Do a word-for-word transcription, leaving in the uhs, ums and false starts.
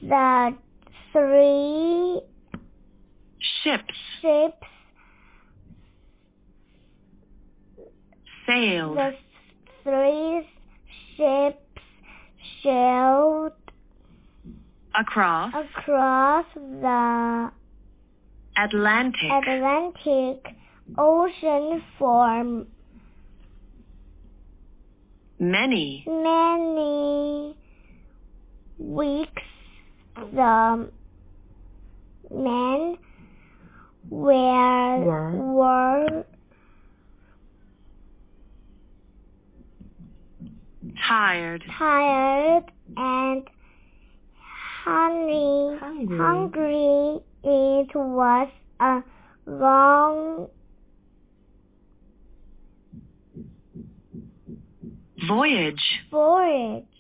The three ships ships sailed. The three ships sailed across across the Atlantic. Atlantic Ocean for many many weeks. The men were, Were. were tired tired and hungry. Hungry. hungry. It was a long voyage. voyage.